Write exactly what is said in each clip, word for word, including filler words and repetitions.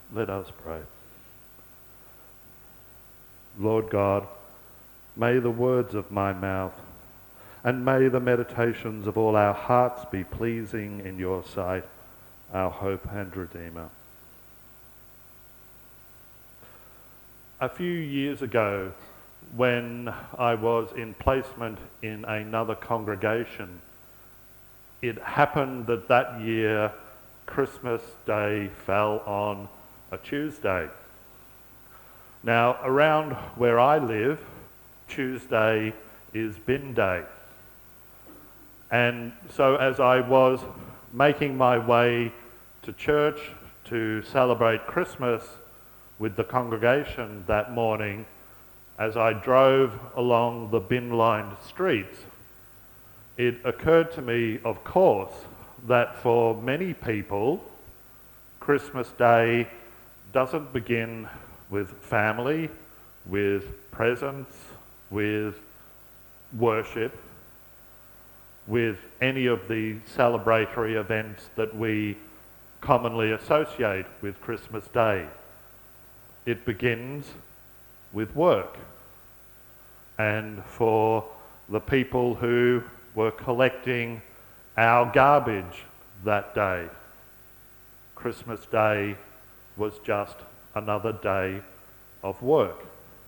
Let us pray. Lord God, may the words of my mouth and may the meditations of all our hearts be pleasing in your sight, our hope and Redeemer. A few years ago, when I was in placement in another congregation, it happened that that year Christmas Day fell on a Tuesday. Now, around where I live, Tuesday is bin day. And so as I was making my way to church to celebrate Christmas with the congregation that morning, as I drove along the bin-lined streets, it occurred to me, of course, that for many people, Christmas Day doesn't begin with family, with presents, with worship, with any of the celebratory events that we commonly associate with Christmas Day. It begins with work. And for the people who were collecting our garbage that day, Christmas Day was just another day of work.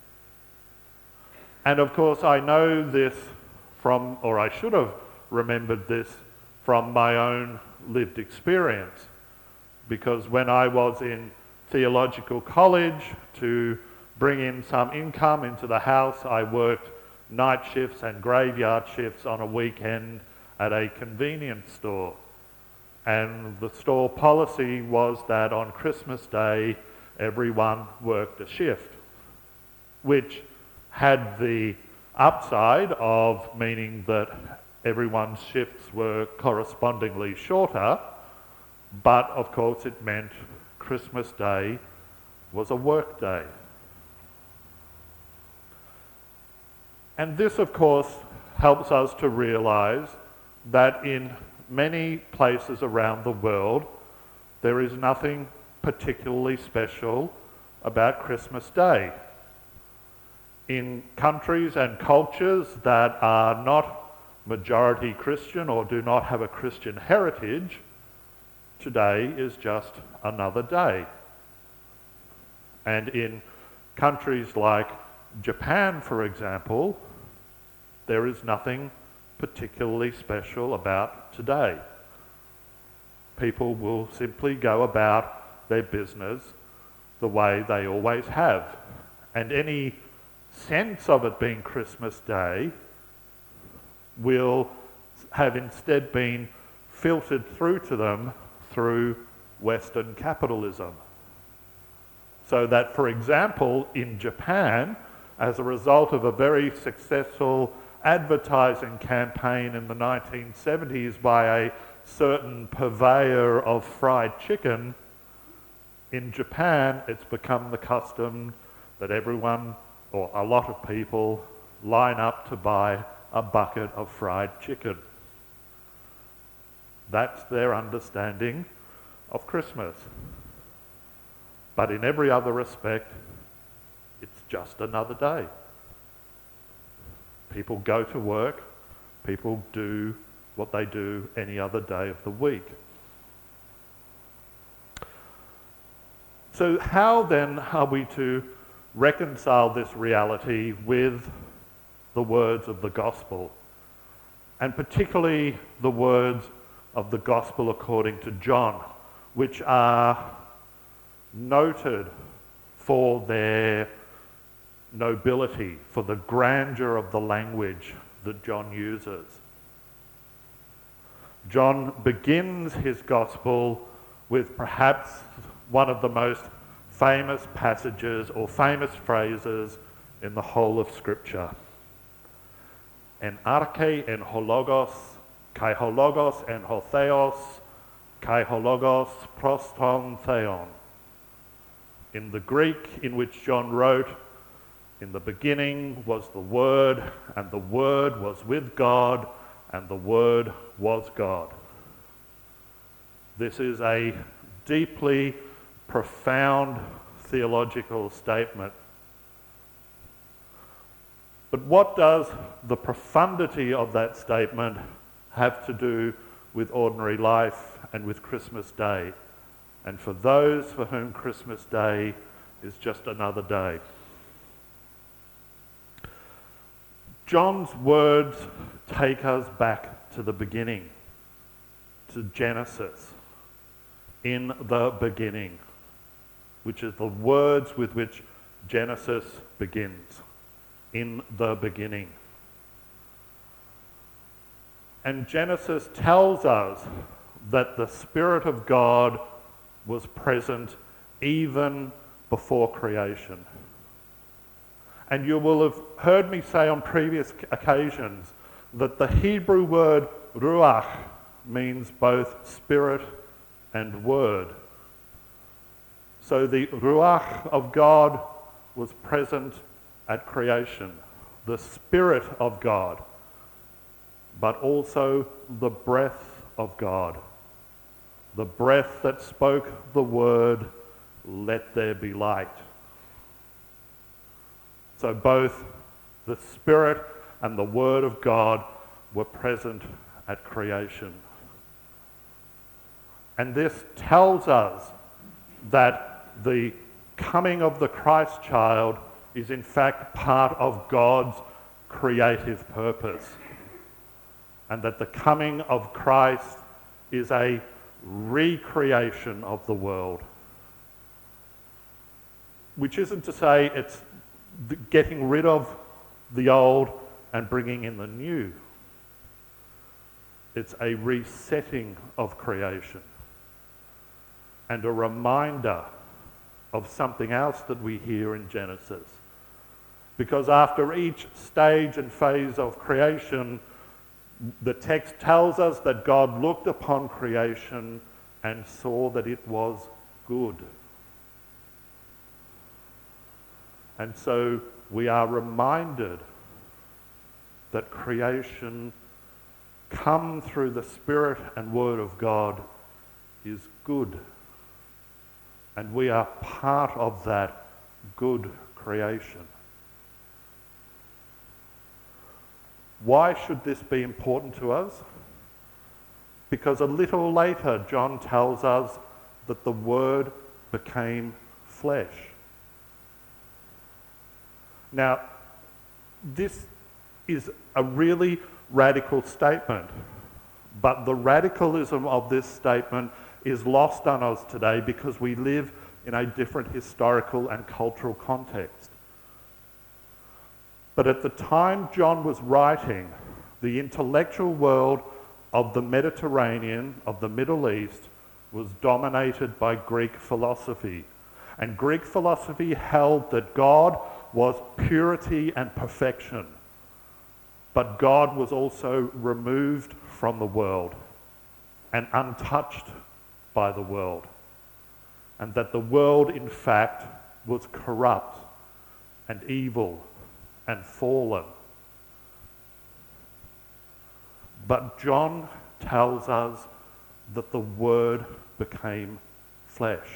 And of course, I know this from, or I should have remembered this from my own lived experience, because when I was in theological college to bring in some income into the house, I worked night shifts and graveyard shifts on a weekend at a convenience store. And the store policy was that on Christmas Day, everyone worked a shift, which had the upside of meaning that everyone's shifts were correspondingly shorter, but of course it meant Christmas Day was a work day. And this, of course, helps us to realise that in many places around the world, there is nothing particularly special about Christmas Day. In countries and cultures that are not majority Christian or do not have a Christian heritage, today is just another day. And in countries like Japan, for example, there is nothing particularly special about today. People will simply go about their business the way they always have. And any sense of it being Christmas Day will have instead been filtered through to them through Western capitalism. So that, for example, in Japan, as a result of a very successful advertising campaign in the nineteen seventies by a certain purveyor of fried chicken, in Japan it's become the custom that everyone, or a lot of people, line up to buy a bucket of fried chicken. That's their understanding of Christmas. But in every other respect, it's just another day. People go to work, people do what they do any other day of the week. So how then are we to reconcile this reality with the words of the gospel, and particularly the words of the gospel according to John, which are noted for their nobility, for the grandeur of the language that John uses. John begins his gospel with perhaps one of the most famous passages or famous phrases in the whole of Scripture. En arche en hologos, kai hologos en ho theos, kai hologos proston theon. In the Greek in which John wrote, in the beginning was the Word, and the Word was with God, and the Word was God. This is a deeply profound theological statement. But what does the profundity of that statement have to do with ordinary life and with Christmas Day? And for those for whom Christmas Day is just another day. John's words take us back to the beginning, to Genesis, in the beginning, which is the words with which Genesis begins, in the beginning. And Genesis tells us that the Spirit of God was present even before creation. And you will have heard me say on previous occasions that the Hebrew word ruach means both spirit and word. So the ruach of God was present at creation, the Spirit of God, but also the breath of God, the breath that spoke the word, "Let there be light." So both the Spirit and the Word of God were present at creation. And this tells us that the coming of the Christ child is in fact part of God's creative purpose, and that the coming of Christ is a recreation of the world, which isn't to say it's getting rid of the old and bringing in the new. It's a resetting of creation and a reminder of something else that we hear in Genesis. Because after each stage and phase of creation, the text tells us that God looked upon creation and saw that it was good. And so we are reminded that creation, come through the Spirit and Word of God, is good. And we are part of that good creation. Why should this be important to us? Because a little later, John tells us that the Word became flesh. Now, this is a really radical statement, but the radicalism of this statement is lost on us today because we live in a different historical and cultural context. But at the time John was writing, the intellectual world of the Mediterranean, of the Middle East, was dominated by Greek philosophy. And Greek philosophy held that God was purity and perfection, but God was also removed from the world and untouched by the world, and that the world in fact was corrupt and evil and fallen. But John tells us that the Word became flesh,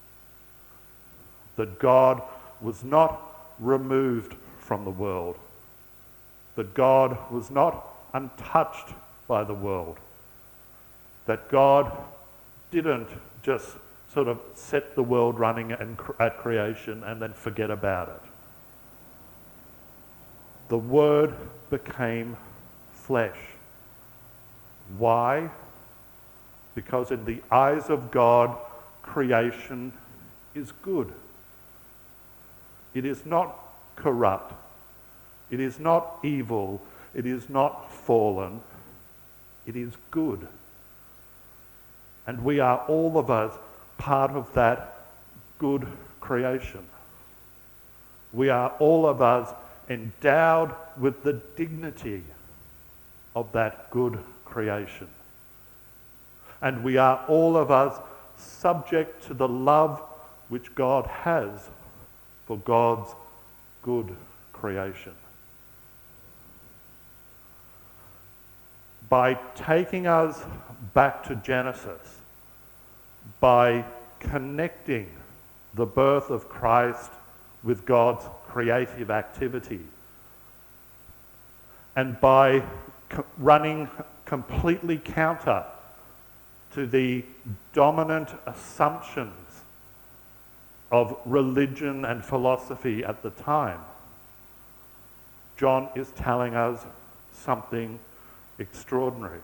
that God was not removed from the world, that God was not untouched by the world, that God didn't just sort of set the world running and at creation and then forget about it. The Word became flesh. Why? Because in the eyes of God, creation is good. It is not corrupt. It is not evil. It is not fallen. It is good. And we are, all of us, part of that good creation. We are, all of us, endowed with the dignity of that good creation. And we are, all of us, subject to the love which God has for God's good creation. By taking us back to Genesis, by connecting the birth of Christ with God's creative activity. And by co- running completely counter to the dominant assumptions of religion and philosophy at the time, John is telling us something extraordinary.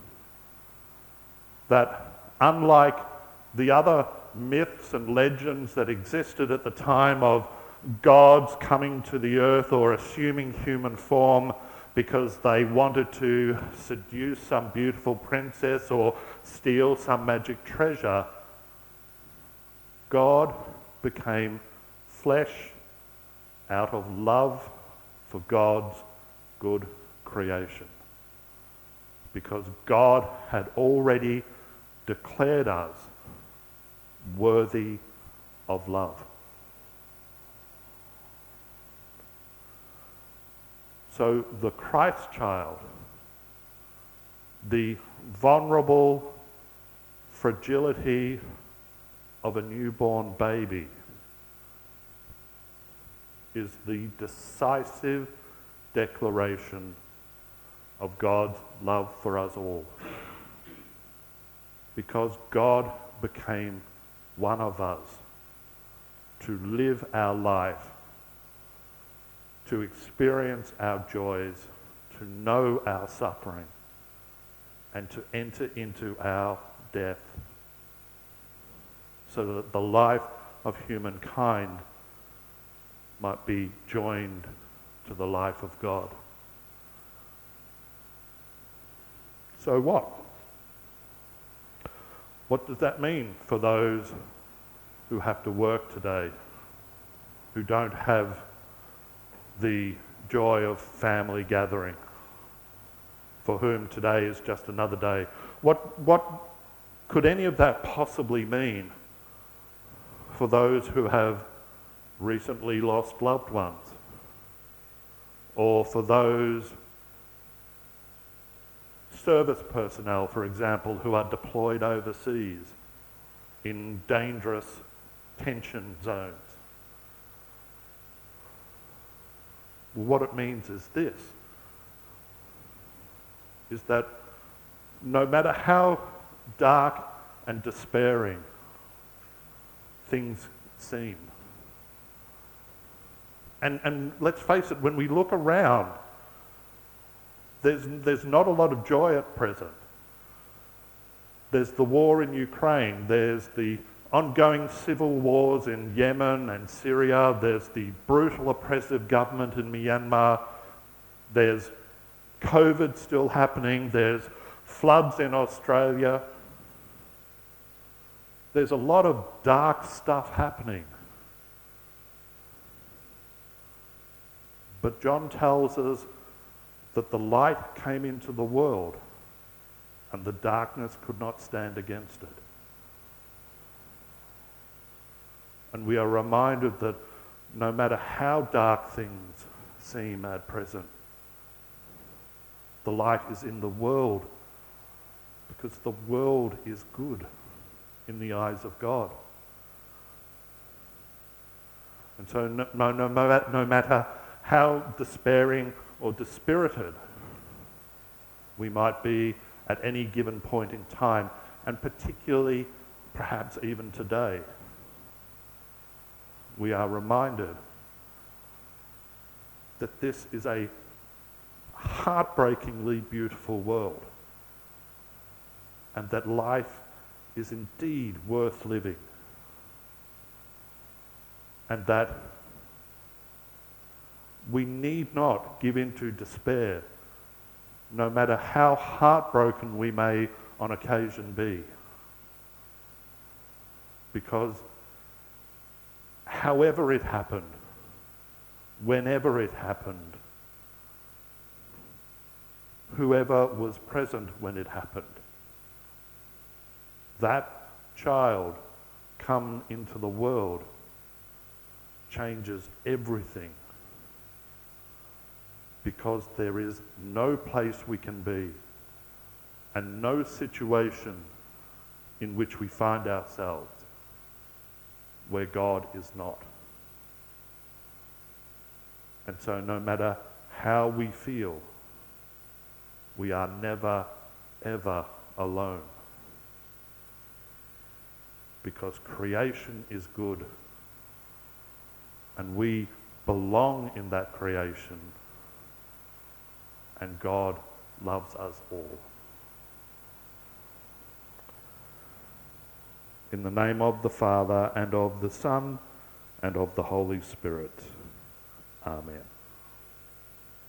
That unlike the other myths and legends that existed at the time of gods coming to the earth or assuming human form because they wanted to seduce some beautiful princess or steal some magic treasure, God became flesh out of love for God's good creation. Because God had already declared us worthy of love. So the Christ child, the vulnerable fragility of a newborn baby, is the decisive declaration of God's love for us all. Because God became one of us to live our life, to experience our joys, to know our suffering, and to enter into our death, so that the life of humankind might be joined to the life of God. So what? What does that mean for those who have to work today, who don't have the joy of family gathering, for whom today is just another day? What, what could any of that possibly mean for those who have recently lost loved ones, or for those service personnel, for example, who are deployed overseas in dangerous tension zones? What it means is this, is that no matter how dark and despairing things seem, and, and let's face it, when we look around, there's, there's not a lot of joy at present. There's the war in Ukraine, there's the ongoing civil wars in Yemen and Syria, there's the brutal oppressive government in Myanmar, there's COVID still happening, there's floods in Australia. There's a lot of dark stuff happening. But John tells us that the light came into the world and the darkness could not stand against it. And we are reminded that no matter how dark things seem at present, the light is in the world, because the world is good in the eyes of God. And so no, no, no, no matter how despairing or dispirited we might be at any given point in time, and particularly perhaps even today, we are reminded that this is a heartbreakingly beautiful world, and that life is indeed worth living, and that we need not give in to despair, no matter how heartbroken we may on occasion be. Because however it happened, whenever it happened, whoever was present when it happened, that child come into the world changes everything, because there is no place we can be and no situation in which we find ourselves where God is not. And so no matter how we feel, we are never, ever alone. Because creation is good, and we belong in that creation, and God loves us all. In the name of the Father, and of the Son, and of the Holy Spirit. Amen.